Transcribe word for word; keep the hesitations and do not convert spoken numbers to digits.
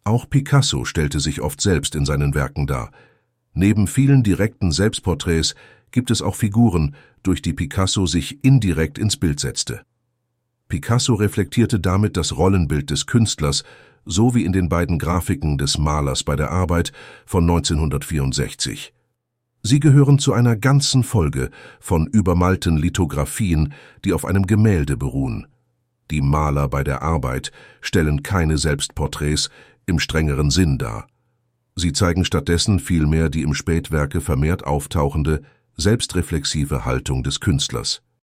Auch Picasso stellte sich oft selbst in seinen Werken dar. Neben vielen direkten Selbstporträts gibt es auch Figuren, durch die Picasso sich indirekt ins Bild setzte. Picasso reflektierte damit das Rollenbild des Künstlers, so wie in den beiden Grafiken des Malers bei der Arbeit von neunzehnhundertvierundsechzig. Sie gehören zu einer ganzen Folge von übermalten Lithografien, die auf einem Gemälde beruhen. Die Maler bei der Arbeit stellen keine Selbstporträts im strengeren Sinn dar. Sie zeigen stattdessen vielmehr die im Spätwerke vermehrt auftauchende, selbstreflexive Haltung des Künstlers.